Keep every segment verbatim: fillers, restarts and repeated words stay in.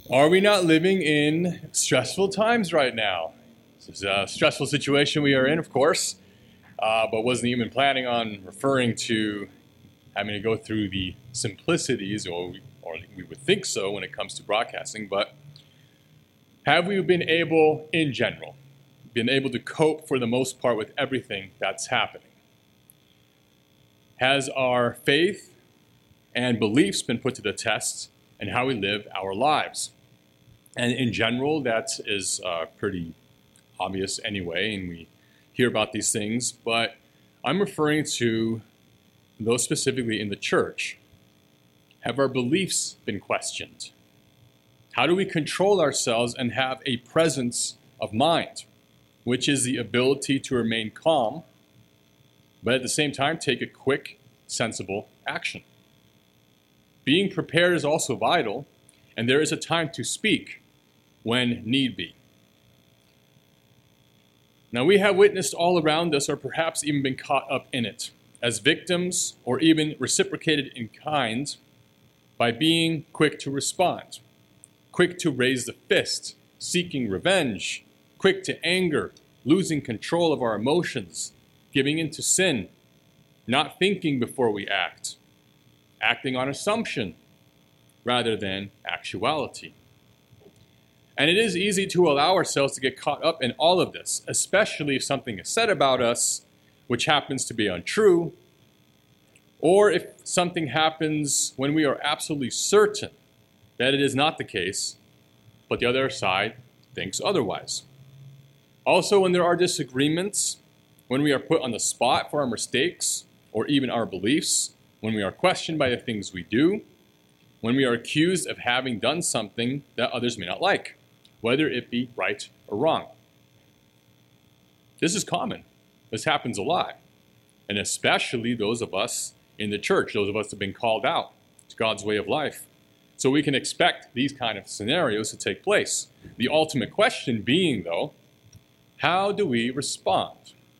Are we not living in stressful times right now? This is a stressful situation we are in, of course, uh, but wasn't even planning on referring to having to go through the simplicities, or, or we would think so when it comes to broadcasting, but have we been able, in general, been able to cope for the most part with everything that's happening? Has our faith and beliefs been put to the test in how we live our lives? And in general, that is uh, pretty obvious anyway, and we hear about these things, but I'm referring to those specifically in the church. Have our beliefs been questioned? How do we control ourselves and have a presence of mind, which is the ability to remain calm, but at the same time take a quick, sensible action? Being prepared is also vital, and there is a time to speak when need be. Now, we have witnessed all around us, or perhaps even been caught up in it, as victims or even reciprocated in kind by being quick to respond, quick to raise the fist, seeking revenge, quick to anger, losing control of our emotions, giving into sin, not thinking before we act, acting on assumption rather than actuality. And it is easy to allow ourselves to get caught up in all of this, especially if something is said about us which happens to be untrue, or if something happens when we are absolutely certain that it is not the case, but the other side thinks otherwise. Also, when there are disagreements, when we are put on the spot for our mistakes or even our beliefs, when we are questioned by the things we do, when we are accused of having done something that others may not like, whether it be right or wrong. This is common. This happens a lot. And especially those of us in the church, those of us that have been called out to God's way of life. So we can expect these kind of scenarios to take place. The ultimate question being, though, how do we respond?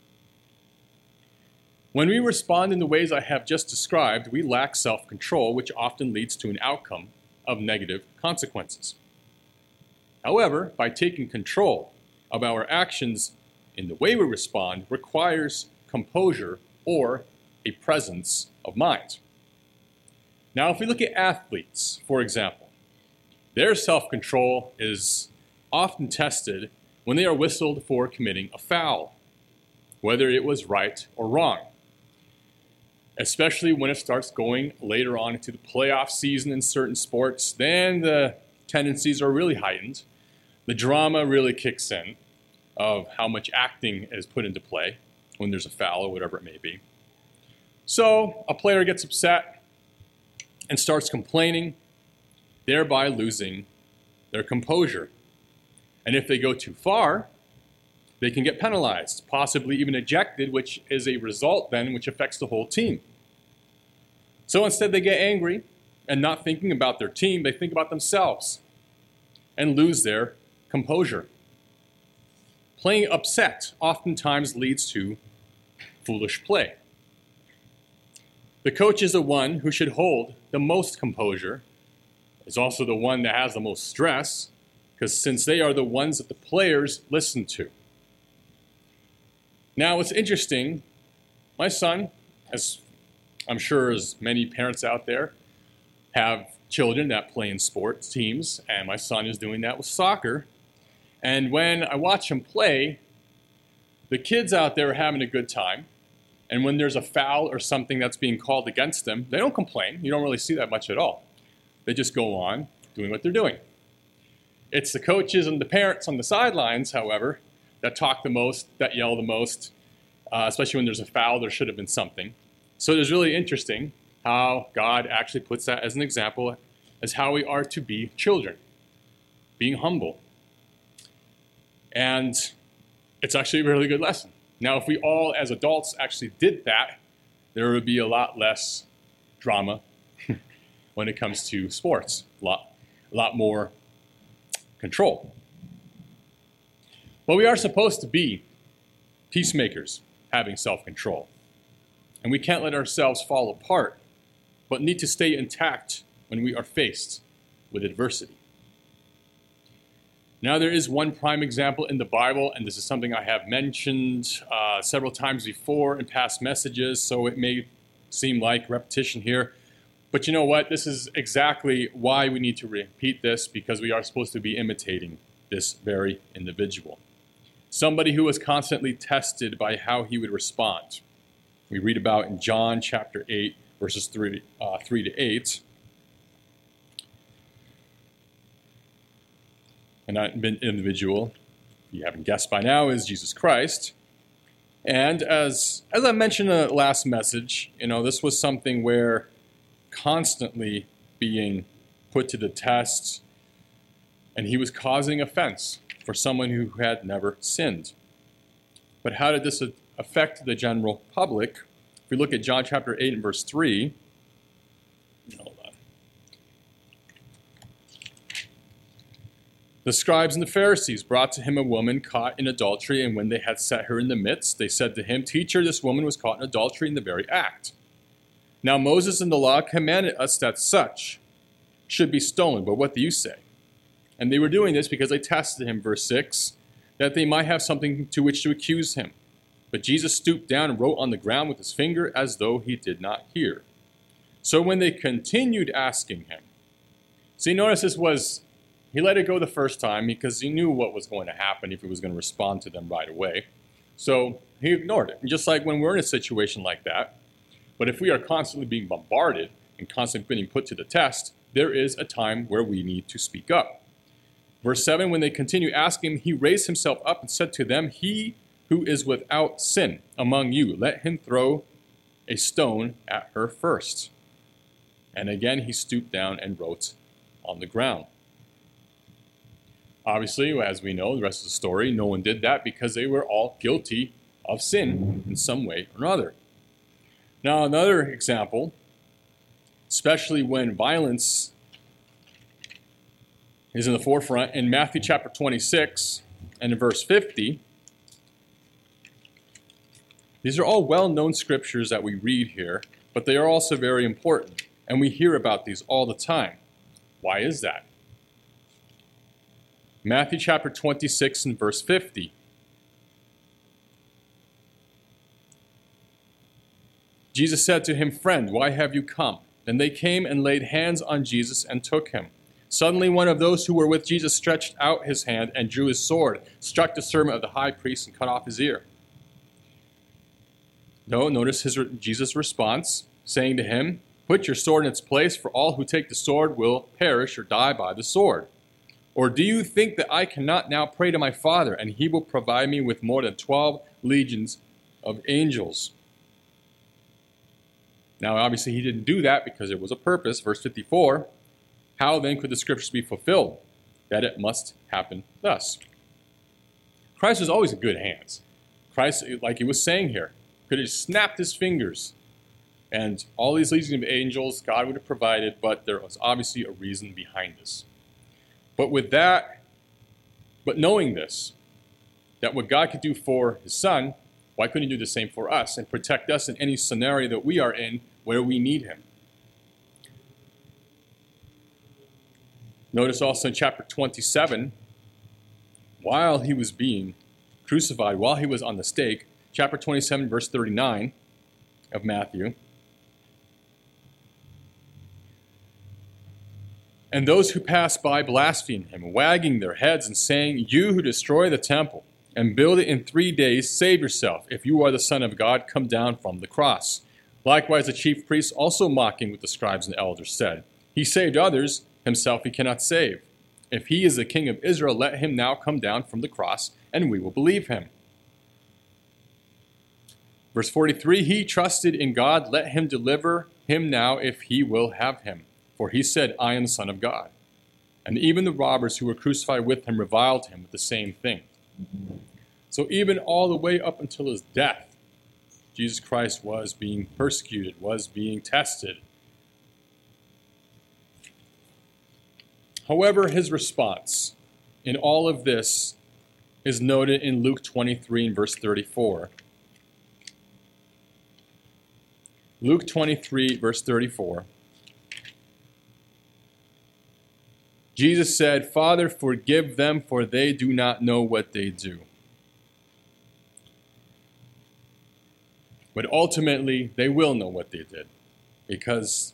When we respond in the ways I have just described, we lack self-control, which often leads to an outcome of negative consequences. However, by taking control of our actions in the way we respond requires composure or a presence of mind. Now, if we look at athletes, for example, their self-control is often tested when they are whistled for committing a foul, whether it was right or wrong. Especially when it starts going later on into the playoff season in certain sports, then the tendencies are really heightened. The drama really kicks in of how much acting is put into play when there's a foul or whatever it may be. So a player gets upset and starts complaining, thereby losing their composure. And if they go too far, they can get penalized, possibly even ejected, which is a result then which affects the whole team. So instead they get angry and not thinking about their team, they think about themselves and lose their composure. Playing upset oftentimes leads to foolish play. The coach is the one who should hold the most composure, is also the one that has the most stress, because since they are the ones that the players listen to. Now, what's interesting, my son, as I'm sure as many parents out there, have children that play in sports teams, and my son is doing that with soccer. And when I watch him play, the kids out there are having a good time. And when there's a foul or something that's being called against them, they don't complain. You don't really see that much at all. They just go on doing what they're doing. It's the coaches and the parents on the sidelines, however, that talk the most, that yell the most, uh, especially when there's a foul, there should have been something. So it is really interesting how God actually puts that as an example as how we are to be children, being humble. And it's actually a really good lesson. Now, if we all as adults actually did that, there would be a lot less drama when it comes to sports, a lot, a lot more control. But we are supposed to be peacemakers, having self-control. And we can't let ourselves fall apart, but need to stay intact when we are faced with adversity. Now, there is one prime example in the Bible, and this is something I have mentioned uh, several times before in past messages, so it may seem like repetition here. But you know what? This is exactly why we need to repeat this, because we are supposed to be imitating this very individual. Somebody who was constantly tested by how he would respond. We read about in John chapter eight, verses three, uh, three to eight. And that individual, if you haven't guessed by now, is Jesus Christ. And as as I mentioned in the last message, you know, this was something where constantly being put to the test, and he was causing offense for someone who had never sinned. But how did this affect the general public? If we look at John chapter eight and verse three, hold on. The scribes and the Pharisees brought to him a woman caught in adultery, and when they had set her in the midst, they said to him, "Teacher, this woman was caught in adultery in the very act. Now Moses in the law commanded us that such should be stoned, but what do you say?" And they were doing this because they tested him, verse six, that they might have something to which to accuse him. But Jesus stooped down and wrote on the ground with his finger as though he did not hear. So when they continued asking him, see, notice this was, he let it go the first time because he knew what was going to happen if he was going to respond to them right away. So he ignored it. And just like when we're in a situation like that, but if we are constantly being bombarded and constantly being put to the test, there is a time where we need to speak up. Verse seven, when they continue asking him, he raised himself up and said to them, "He who is without sin among you, let him throw a stone at her first." And again he stooped down and wrote on the ground. Obviously, as we know, the rest of the story, no one did that because they were all guilty of sin in some way or another. Now, another example, especially when violence is in the forefront, in Matthew chapter twenty-six and in verse fifty, these are all well-known scriptures that we read here, but they are also very important, and we hear about these all the time. Why is that? Matthew chapter twenty-six and verse fifty. Jesus said to him, "Friend, why have you come?" Then they came and laid hands on Jesus and took him. Suddenly one of those who were with Jesus stretched out his hand and drew his sword, struck the servant of the high priest, and cut off his ear. No, notice his, Jesus' response, saying to him, "Put your sword in its place, for all who take the sword will perish or die by the sword. Or do you think that I cannot now pray to my Father, and he will provide me with more than twelve legions of angels?" Now, obviously, he didn't do that because there was a purpose. Verse fifty-four, how then could the scriptures be fulfilled? That it must happen thus. Christ was always in good hands. Christ, like he was saying here, could have snapped his fingers, and all these legions of angels God would have provided, but there was obviously a reason behind this. But with that, but knowing this, that what God could do for his son, why couldn't he do the same for us and protect us in any scenario that we are in where we need him? Notice also in chapter twenty-seven, while he was being crucified, while he was on the stake, chapter twenty-seven, verse thirty-nine of Matthew. And those who passed by blasphemed him, wagging their heads and saying, "You who destroy the temple and build it in three days, save yourself. If you are the Son of God, come down from the cross." Likewise, the chief priests, also mocking with the scribes and elders, said, "He saved others, himself he cannot save. If he is the King of Israel, let him now come down from the cross, and we will believe him." Verse forty-three, he trusted in God, let him deliver him now if he will have him. For he said, "I am the Son of God." And even the robbers who were crucified with him reviled him with the same thing. So even all the way up until his death, Jesus Christ was being persecuted, was being tested. However, his response in all of this is noted in Luke twenty-three and verse thirty-four. Luke twenty-three, verse thirty-four. Jesus said, "Father, forgive them, for they do not know what they do." But ultimately, they will know what they did, because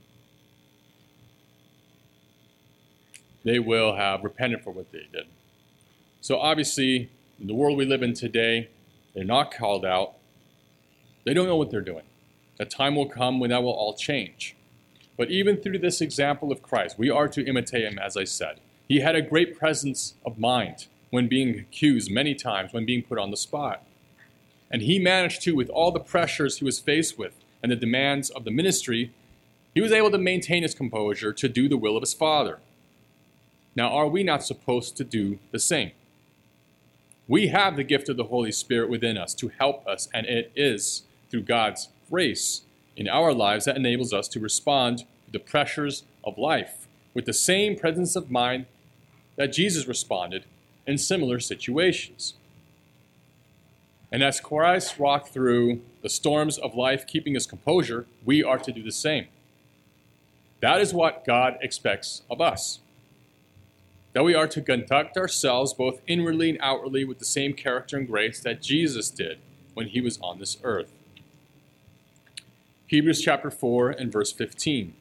they will have repented for what they did. So obviously, in the world we live in today, they're not called out. They don't know what they're doing. A time will come when that will all change. But even through this example of Christ, we are to imitate him, as I said. He had a great presence of mind when being accused many times, when being put on the spot. And he managed to, with all the pressures he was faced with and the demands of the ministry, he was able to maintain his composure to do the will of his Father. Now, are we not supposed to do the same? We have the gift of the Holy Spirit within us to help us, and it is through God's grace in our lives that enables us to respond to the pressures of life with the same presence of mind that Jesus responded in similar situations. And as Christ walked through the storms of life, keeping his composure, we are to do the same. That is what God expects of us. That we are to conduct ourselves both inwardly and outwardly with the same character and grace that Jesus did when he was on this earth. Hebrews chapter four and verse fifteen.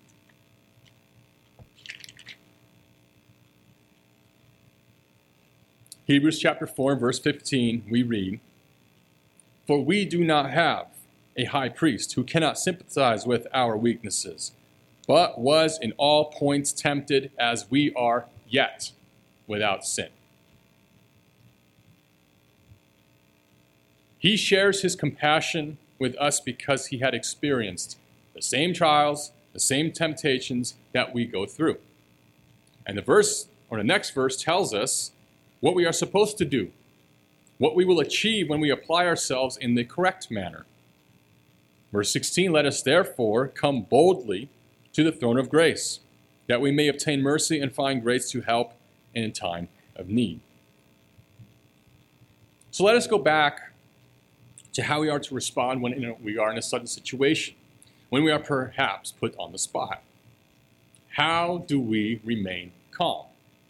Hebrews chapter four and verse fifteen, we read, "For we do not have a high priest who cannot sympathize with our weaknesses, but was in all points tempted as we are, yet without sin." He shares his compassion with us because he had experienced the same trials, the same temptations that we go through. And the verse, or the next verse, tells us what we are supposed to do, what we will achieve when we apply ourselves in the correct manner. Verse sixteen, "Let us therefore come boldly to the throne of grace, that we may obtain mercy and find grace to help in a time of need." So let us go back to how we are to respond when you know, we are in a sudden situation, when we are perhaps put on the spot. How do we remain calm?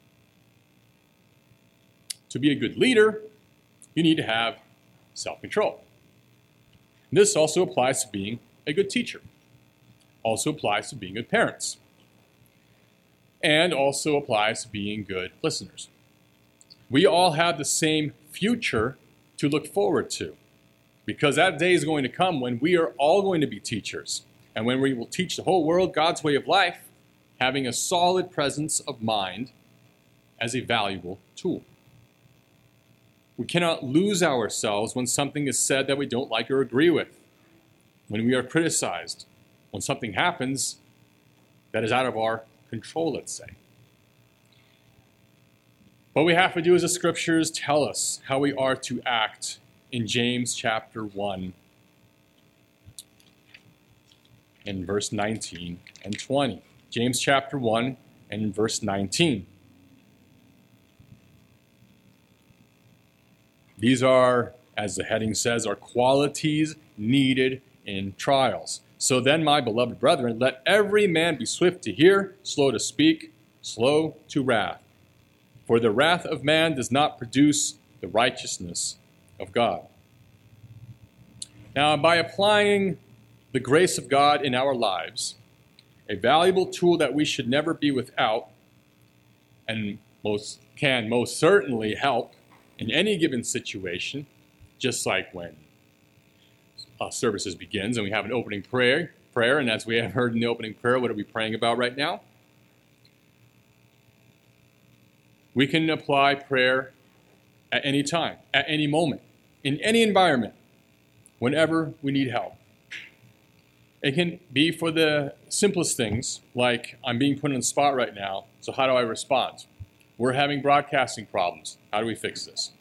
To be a good leader, you need to have self-control. This also applies to being a good teacher, also applies to being good parents, and also applies to being good listeners. We all have the same future to look forward to, because that day is going to come when we are all going to be teachers, and when we will teach the whole world God's way of life, having a solid presence of mind as a valuable tool. We cannot lose ourselves when something is said that we don't like or agree with, when we are criticized, when something happens that is out of our control, let's say. What we have to do is the scriptures tell us how we are to act in James chapter one and verse nineteen and twenty. James chapter one and verse nineteen. These are, as the heading says, are qualities needed in trials. "So then, my beloved brethren, let every man be swift to hear, slow to speak, slow to wrath. For the wrath of man does not produce the righteousness of God." Now, by applying the grace of God in our lives, a valuable tool that we should never be without, and most can most certainly help in any given situation, just like when uh, services begins and we have an opening prayer, prayer, and as we have heard in the opening prayer, what are we praying about right now? We can apply prayer at any time, at any moment, in any environment, whenever we need help. It can be for the simplest things, like I'm being put on the spot right now, so how do I respond? We're having broadcasting problems. How do we fix this?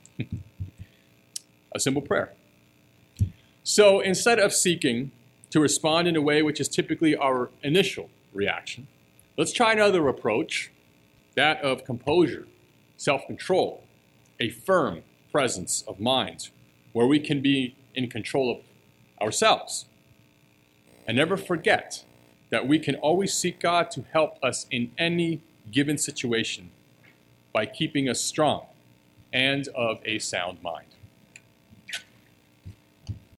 A simple prayer. So instead of seeking to respond in a way which is typically our initial reaction, let's try another approach, that of composure, self-control, a firm presence of mind, where we can be in control of ourselves. And never forget that we can always seek God to help us in any given situation by keeping us strong and of a sound mind.